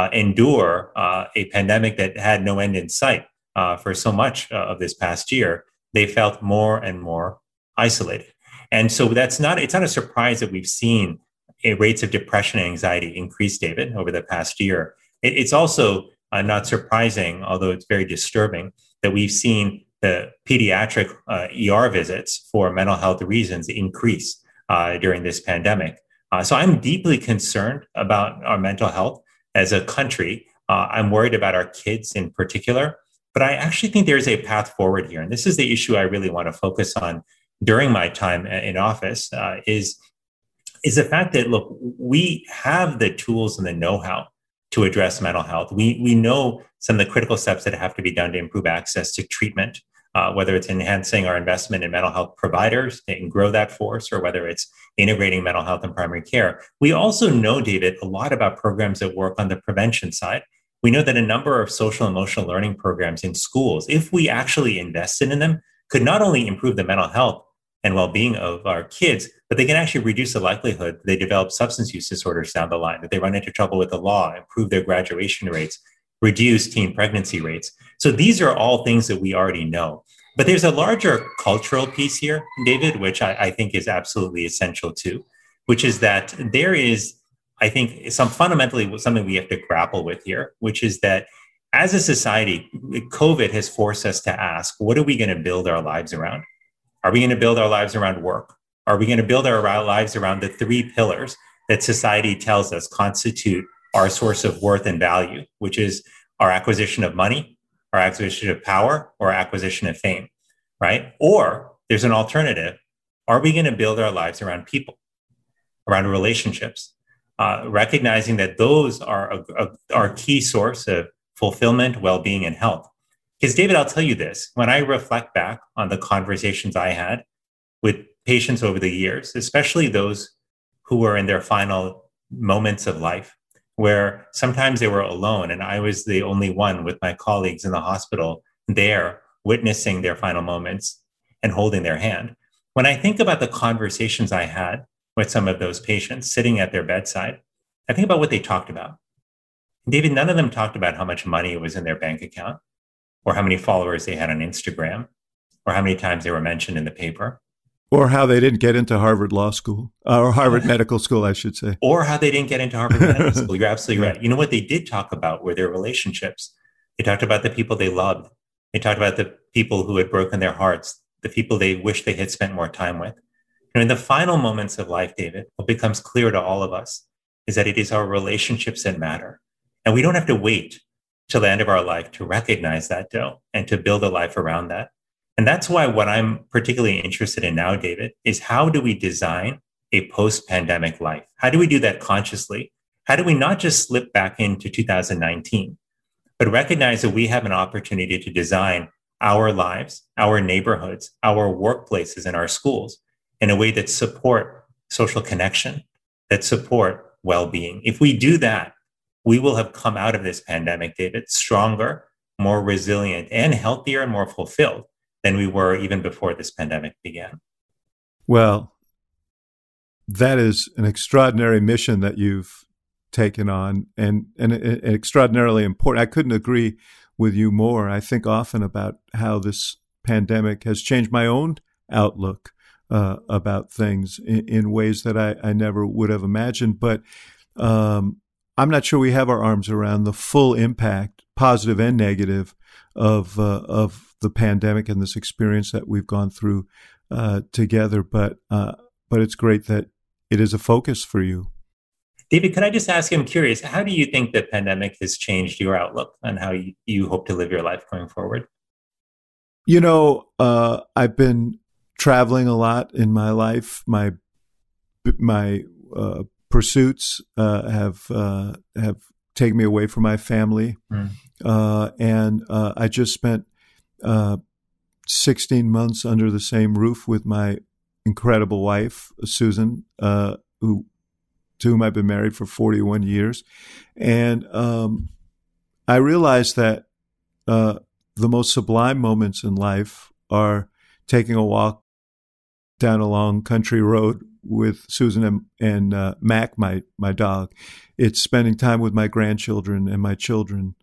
Speaker 3: endure a pandemic that had no end in sight for so much of this past year, they felt more and more isolated. And so it's not a surprise that we've seen rates of depression and anxiety increase, David, over the past year. It's also not surprising, although it's very disturbing, that we've seen the pediatric ER visits for mental health reasons increase during this pandemic. So I'm deeply concerned about our mental health as a country. I'm worried about our kids in particular, but I actually think there's a path forward here. And this is the issue I really want to focus on during my time in office, is the fact that, look, we have the tools and the know-how to address mental health. We know some of the critical steps that have to be done to improve access to treatment, whether it's enhancing our investment in mental health providers and grow that force, or whether it's integrating mental health in primary care. We also know, David, a lot about programs that work on the prevention side. We know that a number of social and emotional learning programs in schools, if we actually invested in them, could not only improve the mental health and well-being of our kids, but they can actually reduce the likelihood they develop substance use disorders down the line, that they run into trouble with the law, improve their graduation rates, reduce teen pregnancy rates. So these are all things that we already know. But there's a larger cultural piece here, David, which I think is absolutely essential too, which is that there is, I think, fundamentally something we have to grapple with here, which is that as a society, COVID has forced us to ask, what are we going to build our lives around? Are we going to build our lives around work? Are we going to build our lives around the three pillars that society tells us constitute our source of worth and value, which is our acquisition of money, our acquisition of power, or acquisition of fame, right? Or there's an alternative. Are we going to build our lives around people, around relationships, recognizing that those are our key source of fulfillment, well-being, and health? Because, David, I'll tell you this, when I reflect back on the conversations I had with patients over the years, especially those who were in their final moments of life, where sometimes they were alone and I was the only one with my colleagues in the hospital there witnessing their final moments and holding their hand. When I think about the conversations I had with some of those patients sitting at their bedside, I think about what they talked about. David, none of them talked about how much money was in their bank account, or how many followers they had on Instagram, or how many times they were mentioned in the paper.
Speaker 2: Or how they didn't get into Harvard Law School, or Harvard Medical School, I should say.
Speaker 3: Or how they didn't get into Harvard Medical School. You're absolutely right. You know what they did talk about were their relationships. They talked about the people they loved. They talked about the people who had broken their hearts, the people they wished they had spent more time with. In the final moments of life, David, what becomes clear to all of us is that it is our relationships that matter. And we don't have to wait till the end of our life to recognize that, though, and to build a life around that. And that's why what I'm particularly interested in now, David, is how do we design a post-pandemic life? How do we do that consciously? How do we not just slip back into 2019, but recognize that we have an opportunity to design our lives, our neighborhoods, our workplaces, and our schools in a way that support social connection, that support well-being. If we do that, we will have come out of this pandemic, David, stronger, more resilient, and healthier and more fulfilled than we were even before this pandemic began.
Speaker 2: Well, that is an extraordinary mission that you've taken on and extraordinarily important. I couldn't agree with you more. I think often about how this pandemic has changed my own outlook about things in ways that I never would have imagined. But I'm not sure we have our arms around the full impact, positive and negative, of the pandemic and this experience that we've gone through together. But it's great that it is a focus for you.
Speaker 3: David, can I just ask you, I'm curious, how do you think the pandemic has changed your outlook on how you hope to live your life going forward?
Speaker 2: You know, I've been traveling a lot in my life. My pursuits have taken me away from my family, and I just spent 16 months under the same roof with my incredible wife, Susan, to whom I've been married for 41 years. And I realized that the most sublime moments in life are taking a walk down a long country road with Susan and Mac, my dog. It's spending time with my grandchildren and my children.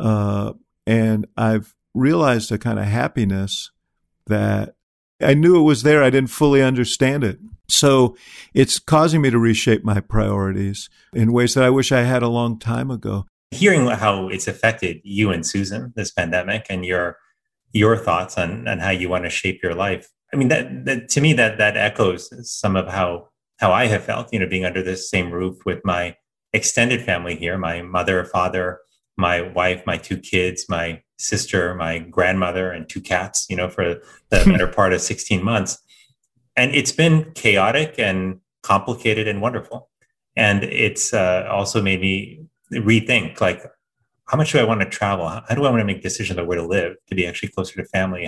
Speaker 2: And I've realized a kind of happiness that I knew it was there. I didn't fully understand it. So it's causing me to reshape my priorities in ways that I wish I had a long time ago.
Speaker 3: Hearing how it's affected you and Susan, this pandemic, and your thoughts on how you want to shape your life. I mean, that to me, that echoes some of how I have felt, being under the same roof with my extended family here, my mother, father, my wife, my 2 kids, my sister, my grandmother, and 2 cats, for the better part of 16 months. And it's been chaotic and complicated and wonderful. And it's also made me rethink, like, how much do I want to travel? How do I want to make decisions about where to live to be actually closer to family?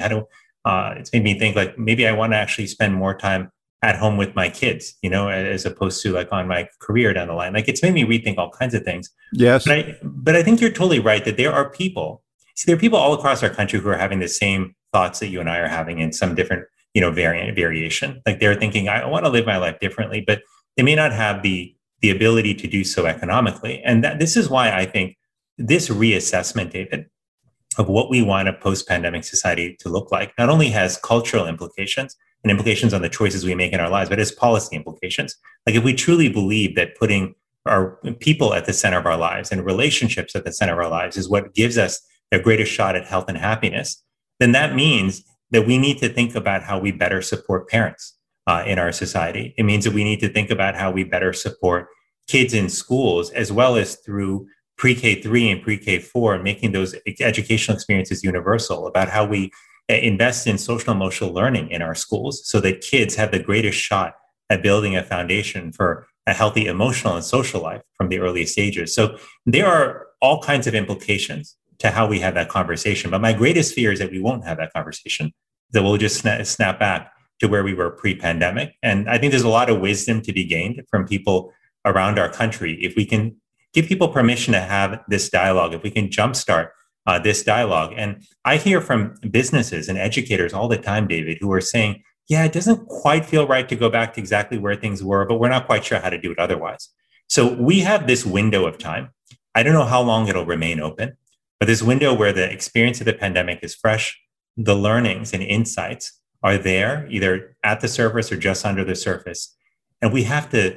Speaker 3: It's made me think, like, maybe I want to actually spend more time at home with my kids, as opposed to like on my career down the line. Like, it's made me rethink all kinds of things.
Speaker 2: Yes.
Speaker 3: But I think you're totally right that there are people all across our country who are having the same thoughts that you and I are having in some different, variation. Like, they're thinking, I want to live my life differently, but they may not have the ability to do so economically. And this is why I think this reassessment, David, of what we want a post-pandemic society to look like, not only has cultural implications and implications on the choices we make in our lives, but has policy implications. Like, if we truly believe that putting our people at the center of our lives and relationships at the center of our lives is what gives us the greatest shot at health and happiness, then that means that we need to think about how we better support parents in our society. It means that we need to think about how we better support kids in schools, as well as through pre-K3 and pre-K4, making those educational experiences universal, about how we invest in social and emotional learning in our schools so that kids have the greatest shot at building a foundation for a healthy emotional and social life from the earliest stages. So there are all kinds of implications to how we have that conversation. But my greatest fear is that we won't have that conversation, that we'll just snap back to where we were pre-pandemic. And I think there's a lot of wisdom to be gained from people around our country if we can give people permission to have this dialogue, if we can jumpstart this dialogue. And I hear from businesses and educators all the time, David, who are saying, yeah, it doesn't quite feel right to go back to exactly where things were, but we're not quite sure how to do it otherwise. So we have this window of time. I don't know how long it'll remain open, but this window where the experience of the pandemic is fresh, the learnings and insights are there, either at the surface or just under the surface. And we have to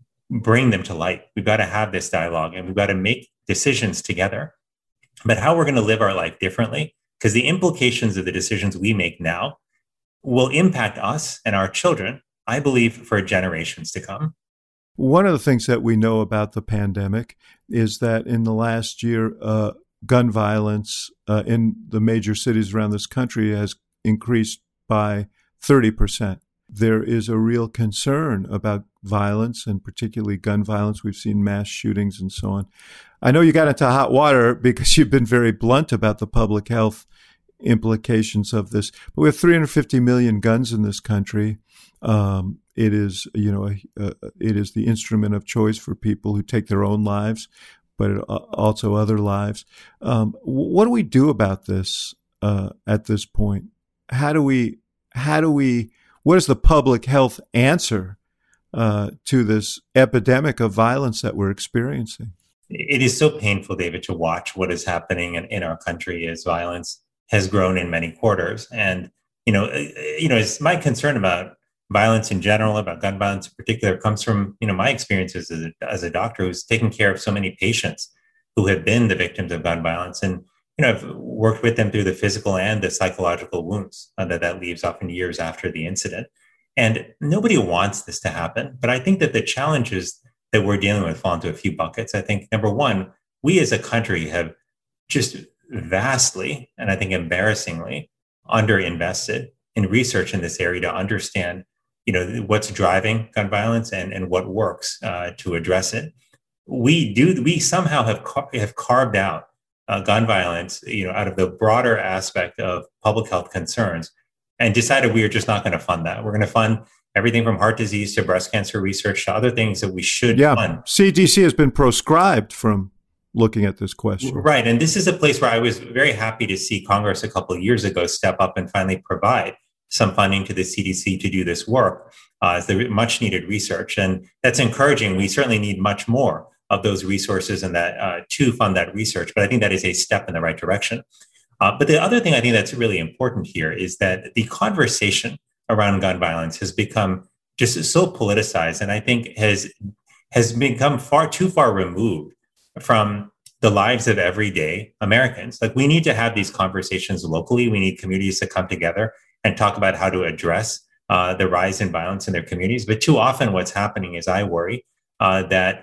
Speaker 3: bring them to light. We've got to have this dialogue and we've got to make decisions together about how we're going to live our life differently, because the implications of the decisions we make now will impact us and our children, I believe, for generations to come.
Speaker 2: One of the things that we know about the pandemic is that in the last year, gun violence in the major cities around this country has increased by 30%. There is a real concern about violence, and particularly gun violence. We've seen mass shootings and so on. I know you got into hot water because you've been very blunt about the public health implications of this. But we have 350 million guns in this country. it is, it is the instrument of choice for people who take their own lives, but also other lives. What do we do about this at this point? What is the public health answer to this epidemic of violence that we're experiencing?
Speaker 3: It is so painful, David, to watch what is happening in our country as violence has grown in many quarters. And, it's my concern about violence in general, about gun violence in particular, comes from, my experiences as a doctor who's taken care of so many patients who have been the victims of gun violence. And, I've worked with them through the physical and the psychological wounds that leaves often years after the incident. And nobody wants this to happen. But I think that the challenges that we're dealing with fall into a few buckets. I think, number one, we as a country have just vastly, and I think embarrassingly, underinvested in research in this area to understand, what's driving gun violence and what works to address it. We somehow have carved out gun violence, out of the broader aspect of public health concerns, and decided we are just not going to fund that. We're going to fund everything from heart disease to breast cancer research to other things that we should fund.
Speaker 2: CDC has been proscribed from looking at this question.
Speaker 3: Right. And this is a place where I was very happy to see Congress a couple of years ago step up and finally provide some funding to the CDC to do this work as the much needed research. And that's encouraging. We certainly need much more of those resources and that to fund that research. But I think that is a step in the right direction. But the other thing I think that's really important here is that the conversation around gun violence has become just so politicized, and I think has become too far removed from the lives of everyday Americans. Like, we need to have these conversations locally. We need communities to come together and talk about how to address the rise in violence in their communities. But too often what's happening is, I worry that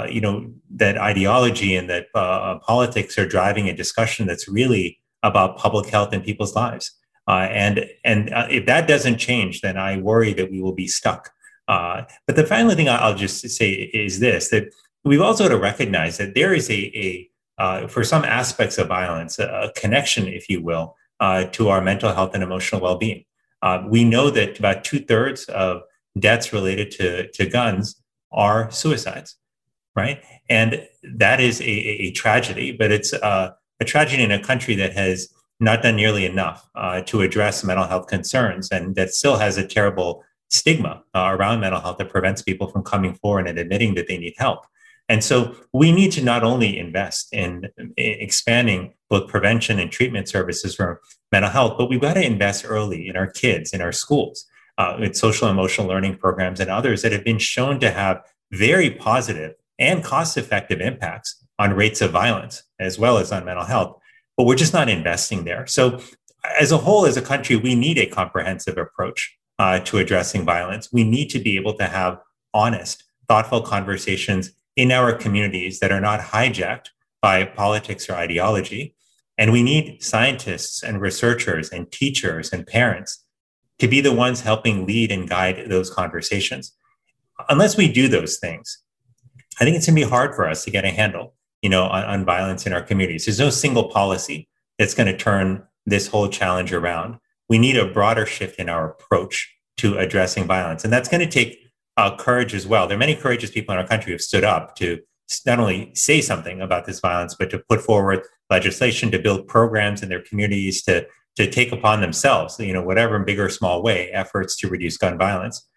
Speaker 3: ideology and that politics are driving a discussion that's really about public health and people's lives. And if that doesn't change, then I worry that we will be stuck. But the final thing I'll just say is this, that we've also got to recognize that there is for some aspects of violence, a connection, if you will, to our mental health and emotional well-being. We know that about 2/3 of deaths related to guns are suicides, right? And that is a tragedy, but it's a tragedy in a country that has not done nearly enough to address mental health concerns, and that still has a terrible stigma around mental health that prevents people from coming forward and admitting that they need help. And so we need to not only invest in expanding both prevention and treatment services for mental health, but we've got to invest early in our kids, in our schools, with social emotional learning programs and others that have been shown to have very positive and cost-effective impacts on rates of violence, as well as on mental health. But we're just not investing there. So as a whole, as a country, we need a comprehensive approach to addressing violence. We need to be able to have honest, thoughtful conversations in our communities that are not hijacked by politics or ideology. And we need scientists and researchers and teachers and parents to be the ones helping lead and guide those conversations. Unless we do those things, I think it's going to be hard for us to get a handle, on violence in our communities. There's no single policy that's going to turn this whole challenge around. We need a broader shift in our approach to addressing violence. And that's going to take courage as well. There are many courageous people in our country who have stood up to not only say something about this violence, but to put forward legislation, to build programs in their communities, to take upon themselves, whatever in big or small way, efforts to reduce gun violence.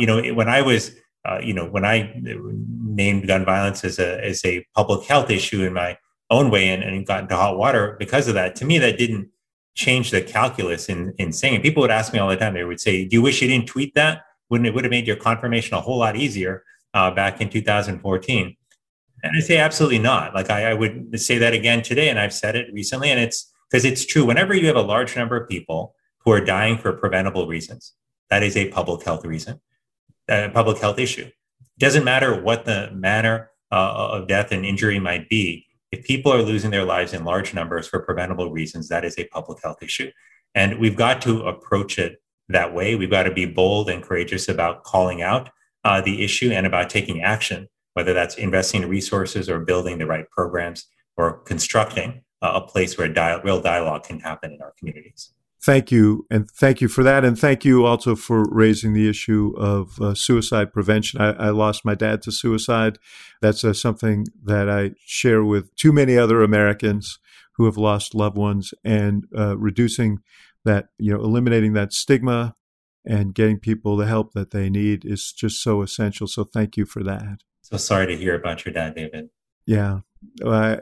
Speaker 3: When I named gun violence as a public health issue in my own way and got into hot water because of that, to me, that didn't change the calculus in saying it. People would ask me all the time, they would say, do you wish you didn't tweet that? It would have made your confirmation a whole lot easier back in 2014. And I say, absolutely not. Like I would say that again today, and I've said it recently, and it's because it's true. Whenever you have a large number of people who are dying for preventable reasons, that is a public health reason, a public health issue. It doesn't matter what the manner of death and injury might be. If people are losing their lives in large numbers for preventable reasons, that is a public health issue. And we've got to approach it that way. We've got to be bold and courageous about calling out the issue and about taking action, whether that's investing in resources or building the right programs or constructing a place where real dialogue can happen in our communities.
Speaker 2: Thank you. And thank you for that. And thank you also for raising the issue of suicide prevention. I lost my dad to suicide. That's something that I share with too many other Americans who have lost loved ones, and reducing that, eliminating that stigma and getting people the help that they need is just so essential. So thank you for that.
Speaker 3: So sorry to hear about your dad, David.
Speaker 2: Yeah. I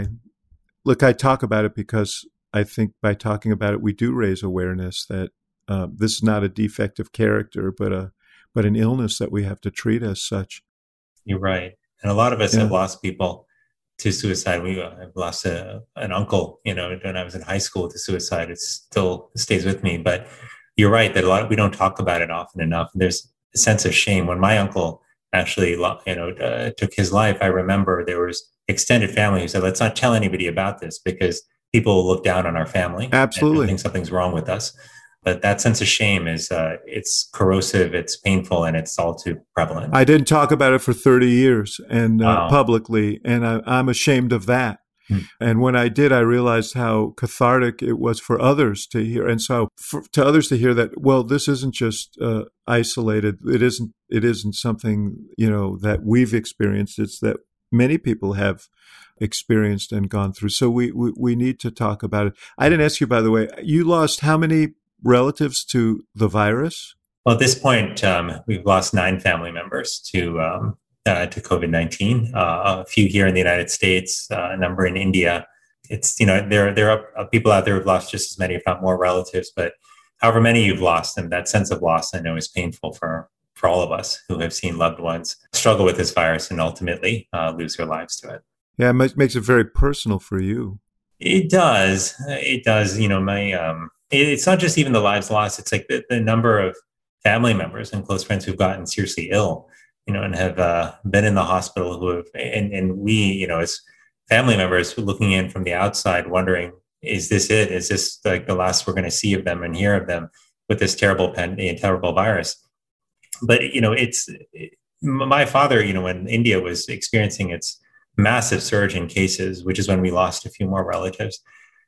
Speaker 2: talk about it because I think by talking about it, we do raise awareness that this is not a defect of character, but an illness that we have to treat as such.
Speaker 3: You're right. And a lot of us have lost people to suicide. I've lost an uncle, when I was in high school to suicide. It still stays with me. But you're right that we don't talk about it often enough. There's a sense of shame. When my uncle actually, took his life, I remember there was extended family who said, let's not tell anybody about this because people will look down on our family.
Speaker 2: Absolutely.
Speaker 3: And think something's wrong with us. But that sense of shame is, it's corrosive, it's painful, and it's all too prevalent.
Speaker 2: I didn't talk about it for 30 years and
Speaker 3: Wow.
Speaker 2: publicly, and I'm ashamed of that. And when I did, I realized how cathartic it was for others to hear. And so to others to hear that, well, this isn't just isolated. It isn't something, that we've experienced. It's that many people have experienced and gone through. So we need to talk about it. I didn't ask you, by the way, you lost how many relatives to the virus?
Speaker 3: Well, at this point, we've lost 9 family members to COVID-19, a few here in the United States, a number in India. It's, there are people out there who've lost just as many, if not more relatives, but however many you've lost, and that sense of loss, I know, is painful for all of us who have seen loved ones struggle with this virus and ultimately lose their lives to it.
Speaker 2: Yeah, it makes it very personal for you.
Speaker 3: It does. It does. It's not just even the lives lost. It's like the number of family members and close friends who've gotten seriously ill, and have been in the hospital who have, and we, as family members looking in from the outside, wondering, is this it? Is this like the last we're going to see of them and hear of them with this terrible virus? But, my father, when India was experiencing its massive surge in cases, which is when we lost a few more relatives,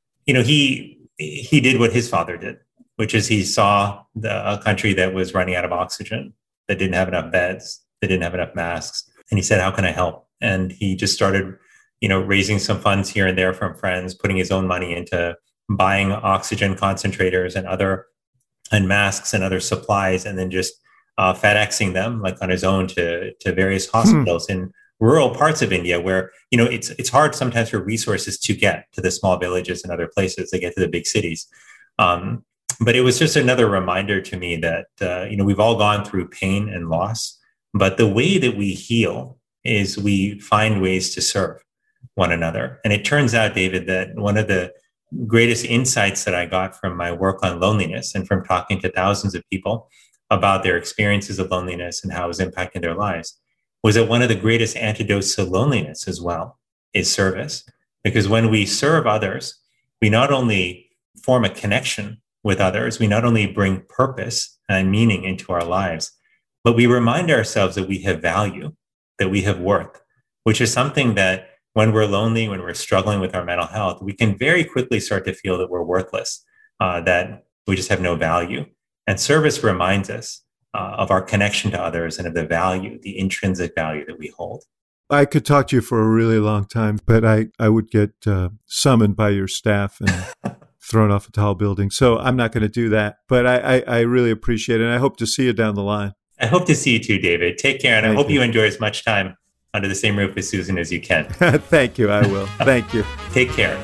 Speaker 3: he did what his father did, which is he saw a country that was running out of oxygen, that didn't have enough beds, that didn't have enough masks. And he said, how can I help? And he just started, raising some funds here and there from friends, putting his own money into buying oxygen concentrators and masks and other supplies, and then just FedExing them like on his own to various hospitals in rural parts of India where, it's hard sometimes for resources to get to the small villages and other places. They get to the big cities. But it was just another reminder to me that, we've all gone through pain and loss, but the way that we heal is we find ways to serve one another. And it turns out, David, that one of the greatest insights that I got from my work on loneliness and from talking to thousands of people about their experiences of loneliness and how it was impacting their lives was that one of the greatest antidotes to loneliness as well is service. Because when we serve others, we not only form a connection with others, we not only bring purpose and meaning into our lives, but we remind ourselves that we have value, that we have worth, which is something that when we're lonely, when we're struggling with our mental health, we can very quickly start to feel that we're worthless, that we just have no value. And service reminds us of our connection to others and of the value, the intrinsic value that we hold.
Speaker 2: I could talk to you for a really long time, but I would get summoned by your staff and thrown off a tall building. So I'm not going to do that. But I really appreciate it. And I hope to see you down the line.
Speaker 3: I hope to see you too, David. Take care. And I hope you enjoy as much time under the same roof as Susan as you can.
Speaker 2: Thank you. I will. Thank you.
Speaker 3: Take care.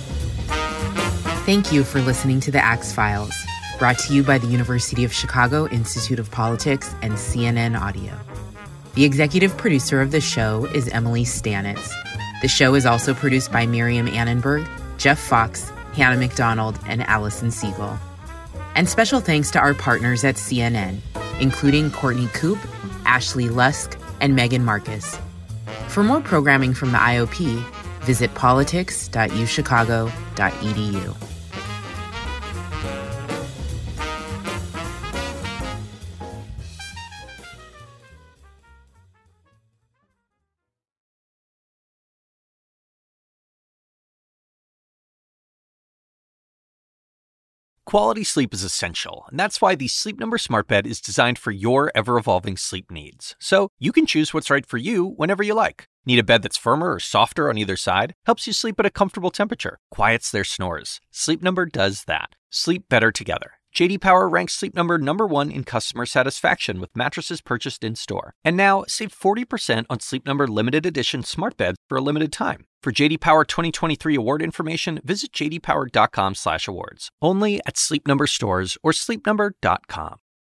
Speaker 1: Thank you for listening to the Axe Files, brought to you by the University of Chicago Institute of Politics and CNN Audio. The executive producer of the show is Emily Stanitz. The show is also produced by Miriam Annenberg, Jeff Fox, Hannah McDonald, and Allison Siegel. And special thanks to our partners at CNN, including Courtney Coop, Ashley Lusk, and Megan Marcus. For more programming from the IOP, visit politics.uchicago.edu.
Speaker 4: Quality sleep is essential, and that's why the Sleep Number Smart Bed is designed for your ever-evolving sleep needs. So you can choose what's right for you whenever you like. Need a bed that's firmer or softer on either side? Helps you sleep at a comfortable temperature. Quiets their snores. Sleep Number does that. Sleep better together. J.D. Power ranks Sleep Number number 1 in customer satisfaction with mattresses purchased in-store. And now, save 40% on Sleep Number limited edition smart beds for a limited time. For J.D. Power 2023 award information, visit jdpower.com/awards. Only at Sleep Number stores or sleepnumber.com.